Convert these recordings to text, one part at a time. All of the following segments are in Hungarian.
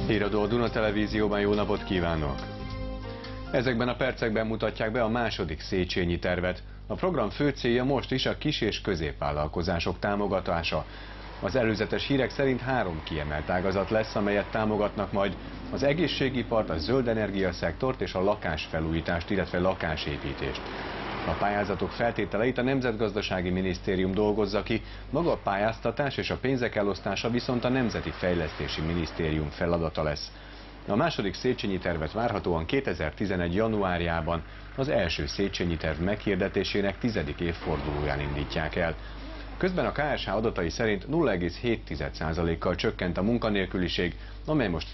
Híradó a Duna Televízióban, jó napot kívánok! Ezekben a percekben mutatják be a második Széchenyi tervet. A program fő célja most is a kis- és középvállalkozások támogatása. Az előzetes hírek szerint 3 kiemelt ágazat lesz, amelyet támogatnak majd: az egészségipart, a zöld energiaszektort és a lakásfelújítást, illetve lakásépítést. A pályázatok feltételeit a Nemzetgazdasági Minisztérium dolgozza ki, maga a pályáztatás és a pénzek elosztása viszont a Nemzeti Fejlesztési Minisztérium feladata lesz. A második Széchenyi tervet várhatóan 2011. januárjában, az első Széchenyi terv meghirdetésének 10. évfordulóján indítják el. Közben a KSH adatai szerint 0,7%-kal csökkent a munkanélküliség, amely most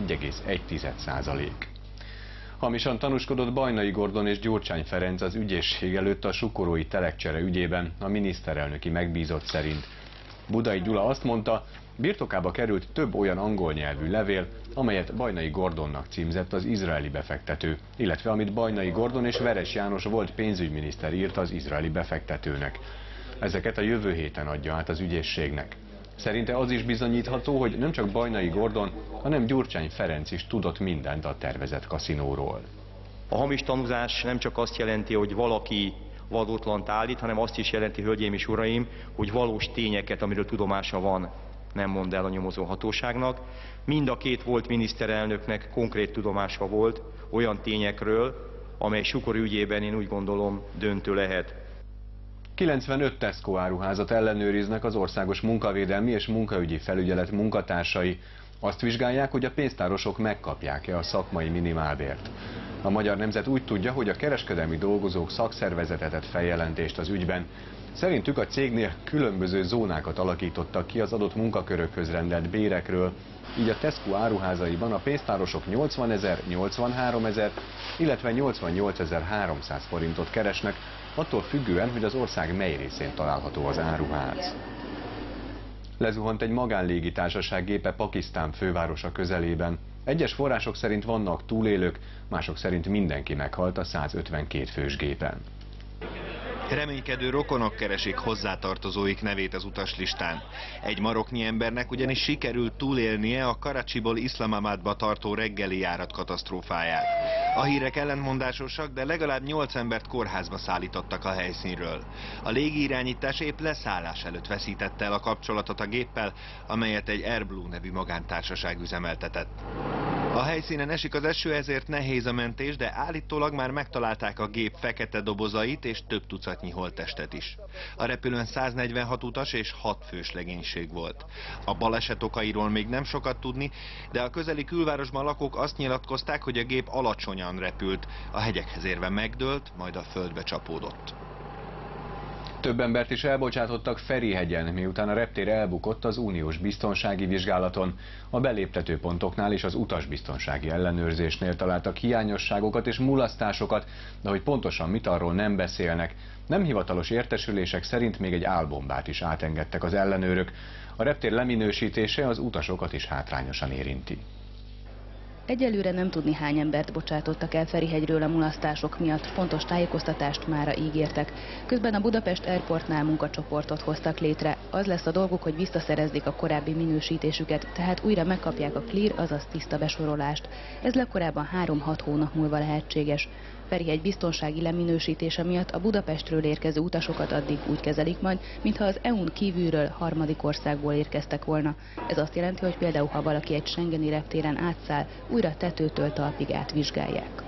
11,1%. Hamisan tanúskodott Bajnai Gordon és Gyurcsány Ferenc az ügyészség előtt a sukorói telekcsere ügyében, a miniszterelnöki megbízott szerint. Budai Gyula azt mondta, birtokába került több olyan angol nyelvű levél, amelyet Bajnai Gordonnak címzett az izraeli befektető, illetve amit Bajnai Gordon és Veres János volt pénzügyminiszter írt az izraeli befektetőnek. Ezeket a jövő héten adja át az ügyészségnek. Szerinte az is bizonyítható, hogy nem csak Bajnai Gordon, hanem Gyurcsány Ferenc is tudott mindent a tervezett kaszinóról. A hamis tanúzás nem csak azt jelenti, hogy valaki valótlant állít, hanem azt is jelenti, hölgyeim és uraim, hogy valós tényeket, amiről tudomása van, nem mond el a nyomozó hatóságnak. Mind a két volt miniszterelnöknek konkrét tudomása volt olyan tényekről, amely Sukor ügyében én úgy gondolom döntő lehet. 95 Tesco áruházat ellenőriznek az Országos Munkavédelmi és Munkaügyi Felügyelet munkatársai. Azt vizsgálják, hogy a pénztárosok megkapják-e a szakmai minimálbért. A Magyar Nemzet úgy tudja, hogy a kereskedelmi dolgozók szakszervezete tett feljelentést az ügyben. Szerintük a cégnél különböző zónákat alakítottak ki az adott munkakörökhöz rendelt bérekről, így a Tesco áruházaiban a pénztárosok 80 000, 83 000, illetve 88 300 forintot keresnek, attól függően, hogy az ország mely részén található az áruház. Lezuhant egy magánlégitársaság gépe Pakisztán fővárosa közelében. Egyes források szerint vannak túlélők, mások szerint mindenki meghalt a 152 fős gépen. Reménykedő rokonok keresik hozzátartozóik nevét az utaslistán. Egy maroknyi embernek ugyanis sikerült túlélnie a Karacsiból Iszlamabadba tartó reggeli járat katasztrófáját. A hírek ellentmondásosak, de legalább 8 embert kórházba szállítottak a helyszínről. A légirányítás épp leszállás előtt veszítette el a kapcsolatot a géppel, amelyet egy Airblue nevű magántársaság üzemeltetett. A helyszínen esik az eső, ezért nehéz a mentés, de állítólag már megtalálták a gép fekete dobozait és több tucatnyi holttestet is. A repülőn 146 utas és 6 fős legénység volt. A baleset okairól még nem sokat tudni, de a közeli külvárosban lakók azt nyilatkozták, hogy a gép alacsonyan repült, a hegyekhez érve megdőlt, majd a földbe csapódott. Több embert is elbocsátottak Ferihegyen, miután a reptér elbukott az uniós biztonsági vizsgálaton. A beléptetőpontoknál és az utasbiztonsági ellenőrzésnél találtak hiányosságokat és mulasztásokat, de hogy pontosan mit, arról nem beszélnek. Nem hivatalos értesülések szerint még egy álbombát is átengedtek az ellenőrök. A reptér leminősítése az utasokat is hátrányosan érinti. Egyelőre nem tudni, hány embert bocsátottak el Ferihegyről a mulasztások miatt, pontos tájékoztatást mára ígértek. Közben a Budapest Airportnál munkacsoportot hoztak létre. Az lesz a dolguk, hogy visszaszerezzék a korábbi minősítésüket, tehát újra megkapják a clear, azaz tiszta besorolást. Ez legkorábban 3-6 hónap múlva lehetséges. Ferihegy biztonsági leminősítése miatt a Budapestről érkező utasokat addig úgy kezelik majd, mintha az EU-n kívülről harmadik országból érkeztek volna. Ez azt jelenti, hogy például ha valaki egy schengeni reptéren átszáll, újra tetőtől talpig átvizsgálják.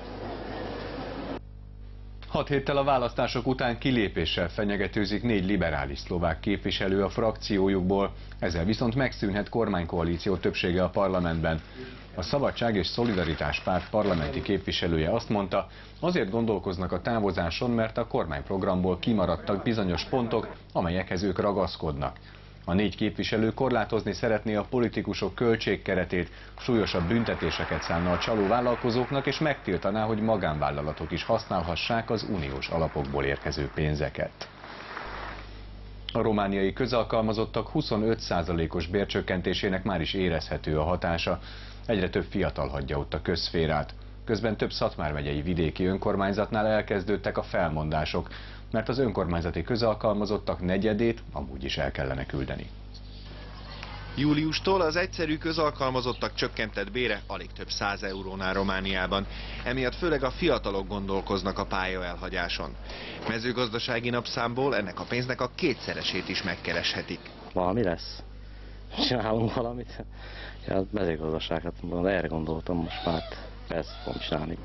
6 héttel a választások után kilépéssel fenyegetőzik 4 liberális szlovák képviselő a frakciójukból, ezzel viszont megszűnhet kormánykoalíció többsége a parlamentben. A Szabadság és Szolidaritás párt parlamenti képviselője azt mondta, azért gondolkoznak a távozáson, mert a kormányprogramból kimaradtak bizonyos pontok, amelyekhez ők ragaszkodnak. A 4 képviselő korlátozni szeretné a politikusok költségkeretét, súlyosabb büntetéseket szánna a csaló vállalkozóknak, és megtiltaná, hogy magánvállalatok is használhassák az uniós alapokból érkező pénzeket. A romániai közalkalmazottak 25%-os bércsökkentésének már is érezhető a hatása. Egyre több fiatal hagyja ott a közszférát. Közben több Szatmár megyei vidéki önkormányzatnál elkezdődtek a felmondások, mert az önkormányzati közalkalmazottak negyedét amúgy is el kellene küldeni. Júliustól az egyszerű közalkalmazottak csökkentett bére alig több 100 eurónál Romániában. Emiatt főleg a fiatalok gondolkoznak a pálya elhagyáson. Mezőgazdasági napszámból ennek a pénznek a kétszeresét is megkereshetik. Valami lesz. Csinálunk valamit. Ja, mezőgazdaságot, erre gondoltam most már. Ezt fogom csinálni.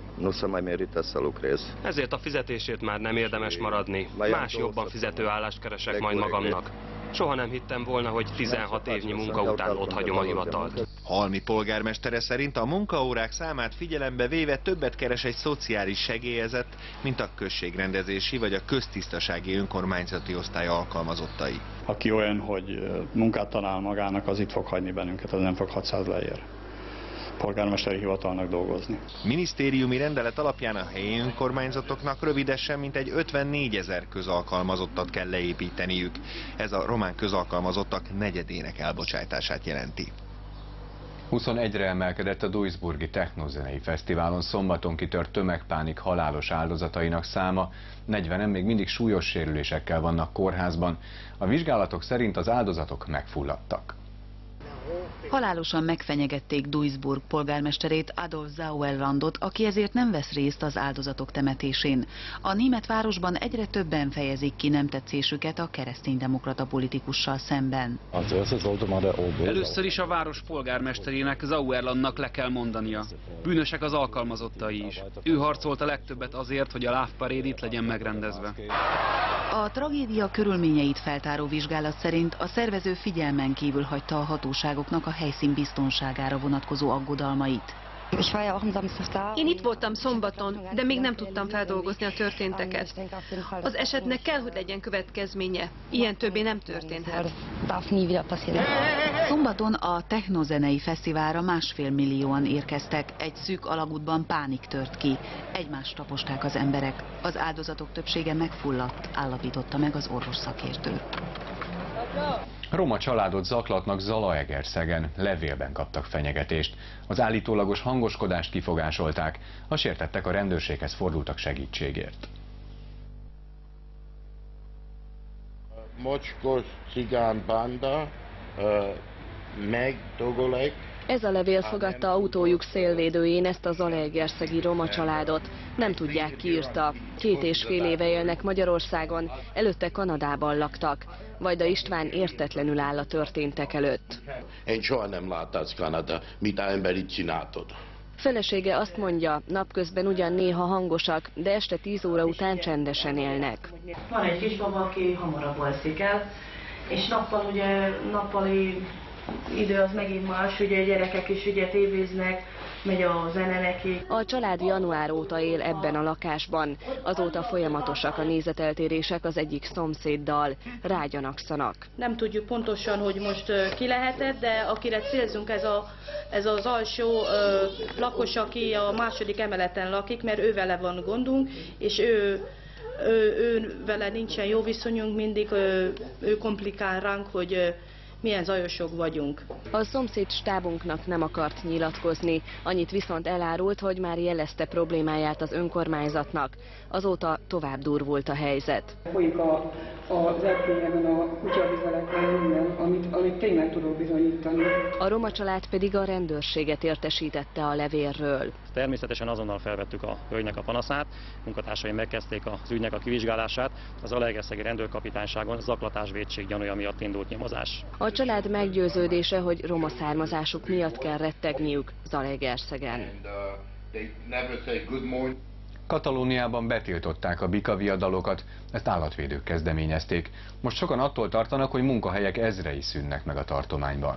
Ezért a fizetésért már nem érdemes maradni. Más jobban fizető állást keresek majd magamnak. Soha nem hittem volna, hogy 16 évnyi munka után otthagyom a hivatalt. Halmi polgármestere szerint a munkaórák számát figyelembe véve többet keres egy szociális segélyezett, mint a községrendezési vagy a köztisztasági önkormányzati osztály alkalmazottai. Aki olyan, hogy munkát talál magának, az itt fog hagyni bennünket, az nem fog 600 leér polgármesteri hivatalnak dolgozni. Minisztériumi rendelet alapján a helyi önkormányzatoknak rövidesen mintegy 54 000 közalkalmazottat kell leépíteniük. Ez a román közalkalmazottak negyedének elbocsátását jelenti. 21-re emelkedett a Duisburgi Technozenei Fesztiválon szombaton kitört tömegpánik halálos áldozatainak száma, 40-en még mindig súlyos sérülésekkel vannak kórházban. A vizsgálatok szerint az áldozatok megfulladtak. Halálosan megfenyegették Duisburg polgármesterét, Adolf Sauerlandot, aki ezért nem vesz részt az áldozatok temetésén. A német városban egyre többen fejezik ki nem tetszésüket a kereszténydemokrata politikussal szemben. Először is a város polgármesterének, Sauerlandnak le kell mondania. Bűnösek az alkalmazottai is. Ő harcolt a legtöbbet azért, hogy a Love Parade itt legyen megrendezve. A tragédia körülményeit feltáró vizsgálat szerint a szervező figyelmen kívül hagyta a hatóságoknak a helyszín biztonságára vonatkozó aggodalmait. Én itt voltam szombaton, de még nem tudtam feldolgozni a történteket. Az esetnek kell, hogy legyen következménye. Ilyen többé nem történhet. Szombaton a Technozenei Fesztiválra 1,5 millióan érkeztek. Egy szűk alagútban pánik tört ki. Egymást taposták az emberek. Az áldozatok többsége megfulladt, állapította meg az orvos szakértő. Roma családot zaklatnak Zalaegerszegen, levélben kaptak fenyegetést. Az állítólagos hangoskodást kifogásolták, a sértettek a rendőrséghez fordultak segítségért. Mocskos cigánbanda, megdogolek. Ez a levél fogadta autójuk szélvédőjén ezt a zalaegerszegi roma családot. Nem tudják, ki írta. 2,5 éve élnek Magyarországon, előtte Kanadában laktak. Vajda István értetlenül áll a történtek előtt. Én soha nem láttam Kanada, mit ember itt csináltad. Felesége azt mondja, napközben ugyan néha hangosak, de este 10 óra után csendesen élnek. Van egy kisbaba, aki hamarabb alszik el, és nappal ugye nappali idő az megint más, ugye a gyerekek is ugye tévéznek, megy a zene neki. A család január óta él ebben a lakásban. Azóta folyamatosak a nézeteltérések az egyik szomszéddal. Rágyanakszanak. Nem tudjuk pontosan, hogy most ki lehetett, de akire célzunk, ez az alsó lakos, aki a második emeleten lakik, mert ővele van gondunk, és ő vele nincsen jó viszonyunk, mindig ő komplikál ránk, hogy milyen zajosok vagyunk. A szomszéd stábunknak nem akart nyilatkozni, annyit viszont elárult, hogy már jelezte problémáját az önkormányzatnak. Azóta tovább durvult a helyzet. Folyik az erkélyemen a kutyavizelekben minden, amit tényleg tudok bizonyítani. A roma család pedig a rendőrséget értesítette a levélről. Természetesen azonnal felvettük a hölgynek a panaszát, munkatársaim megkezdték az ügynek a kivizsgálását, az Zalaegerszegi rendőrkapitányságon zaklatásvétség gyanúja miatt indult nyomozás. A család meggyőződése, hogy roma származásuk miatt kell rettegniük Zalaegerszegen. Katalóniában betiltották a bikaviadalokat, ezt állatvédők kezdeményezték. Most sokan attól tartanak, hogy munkahelyek ezrei szűnnek meg a tartományban.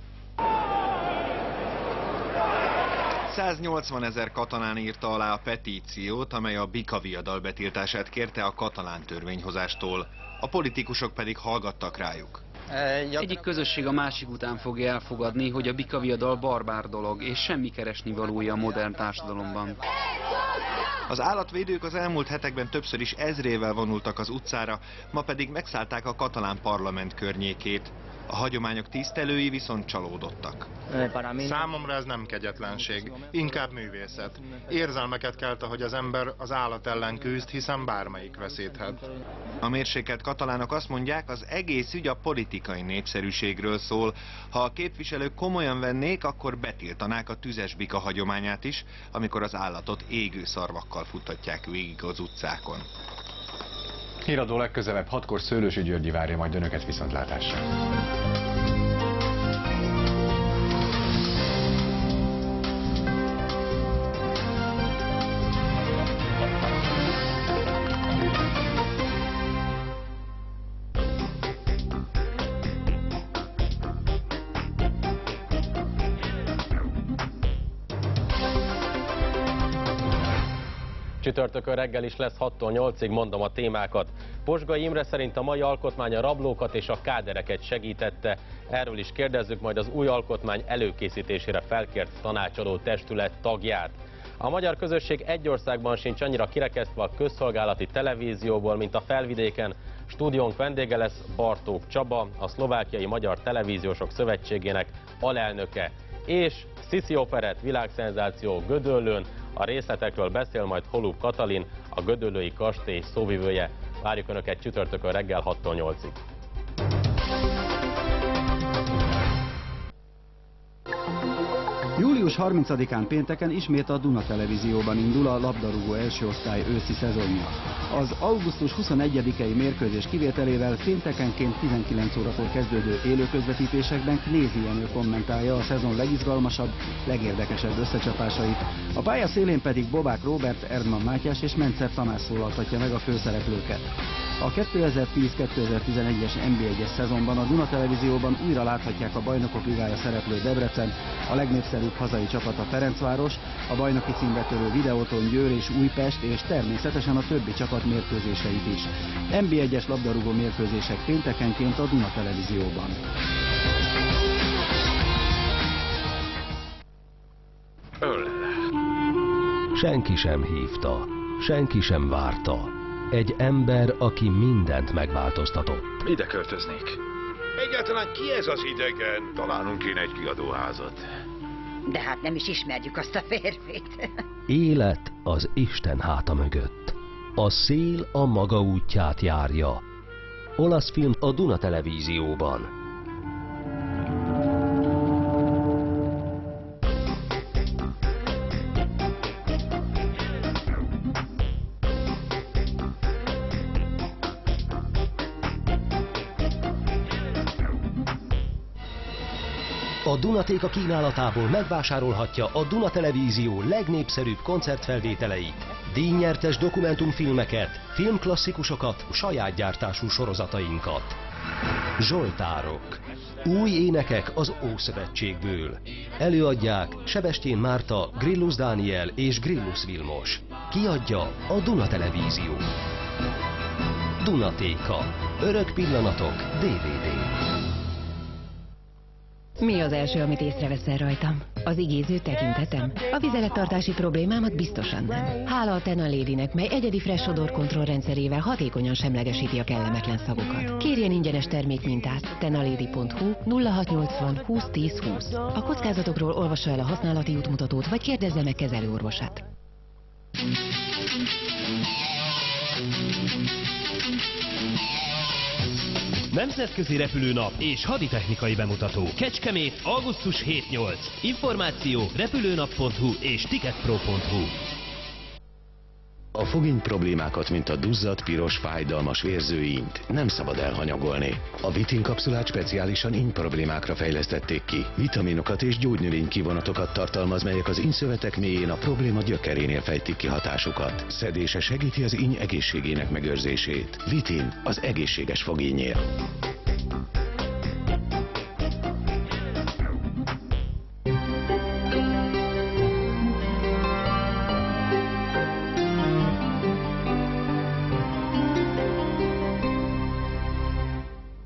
180 000 katalán írta alá a petíciót, amely a bikaviadal betiltását kérte a katalán törvényhozástól. A politikusok pedig hallgattak rájuk. Egyik közösség a másik után fogja elfogadni, hogy a bikaviadal barbár dolog, és semmi keresnivalója a modern társadalomban. Az állatvédők az elmúlt hetekben többször is ezrével vonultak az utcára, ma pedig megszállták a katalán parlament környékét. A hagyományok tisztelői viszont csalódottak. Számomra ez nem kegyetlenség, inkább művészet. Érzelmeket kelt, hogy az ember az állat ellen küzd, hiszen bármelyik veszíthet. A mérsékelt katalánok azt mondják, az egész ügy a politikai népszerűségről szól. Ha a képviselők komolyan vennék, akkor betiltanák a tüzes bika hagyományát is, amikor az állatot égő szarvakkal futtatják végig az utcákon. Híradó legközelebb 6-kor Szőlősi Györgyi várja majd önöket viszontlátásra. Csütörtökön reggel is lesz 6-tól 8-ig, mondom a témákat. Posgai Imre szerint a mai alkotmány a rablókat és a kádereket segítette. Erről is kérdezzük majd az új alkotmány előkészítésére felkért tanácsadó testület tagját. A magyar közösség egy országban sincs annyira kirekesztve a közszolgálati televízióból, mint a Felvidéken. Stúdiónk vendége lesz Bartók Csaba, a Szlovákiai Magyar Televíziósok Szövetségének alelnöke. És Sziszi operett világszenzáció Gödöllőn. A részletekről beszél majd Holub Katalin, a gödöllői kastély szóvivője. Várjuk Önöket csütörtökön reggel 6-tól 8-ig. Július 30-án pénteken ismét a Duna Televízióban indul a labdarúgó első osztály őszi szezonja. Az augusztus 21-i mérkőzés kivételével péntekenként 19 órakor kezdődő élőközvetítésekben Knézi Jenő kommentálja a szezon legizgalmasabb, legérdekesebb összecsapásait. A pálya szélén pedig Bobák Róbert, Erdman Mátyás és Mencer Tamás szólaltatja meg a főszereplőket. A 2010-2011-es NB1-es szezonban a Duna Televízióban újra láthatják a Bajnokok Ligája szereplő Debrecen, a legnépszerűbb hazai csapat a Ferencváros, a bajnoki címbetörő Videóton Győr és Újpest, és természetesen a többi csapat mérkőzéseit is. NB1-es labdarúgó mérkőzések péntekenként a Duna Televízióban. Senki sem hívta, senki sem várta. Egy ember, aki mindent megváltoztatott. Ide költöznék. Egyáltalán ki ez az idegen? Találnunk kéne egy kiadóházat. De hát nem is ismerjük azt a férfit. Élet az Isten háta mögött. A szél a maga útját járja. Olasz film a Duna Televízióban. A Dunatéka kínálatából megvásárolhatja a Duna Televízió legnépszerűbb koncertfelvételeit, díjnyertes dokumentumfilmeket, filmklasszikusokat, saját gyártású sorozatainkat. Zsoltárok. Új énekek az Ószövetségből. Előadják Sebestyén Márta, Grillus Dániel és Grillus Vilmos. Kiadja a Duna Televízió. Dunatéka. Örök pillanatok DVD. Mi az első, amit észreveszel rajtam? Az igéző tekintetem? A vizelettartási problémámat biztosan nem. Hála a Tenalédinek, mely egyedi fresh odor kontrollrendszerével hatékonyan semlegesíti a kellemetlen szagokat. Kérjen ingyenes termékmintát. Tenaledi.hu 0680 20 10 20. A kockázatokról olvassa el a használati útmutatót, vagy kérdezze meg kezelőorvosát. Nemzetközi repülőnap és haditechnikai bemutató. Kecskemét, augusztus 7-8. Információ repülőnap.hu és ticketpro.hu. A fogény problémákat, mint a duzzadt, piros, fájdalmas vérzőínyt nem szabad elhanyagolni. A Vitin kapszulát speciálisan íny problémákra fejlesztették ki. Vitaminokat és gyógynövénykivonatokat tartalmaz, melyek az ínyszövetek mélyén a probléma gyökerénél fejtik ki hatásukat. Szedése segíti az íny egészségének megőrzését. Vitin, az egészséges fogényért.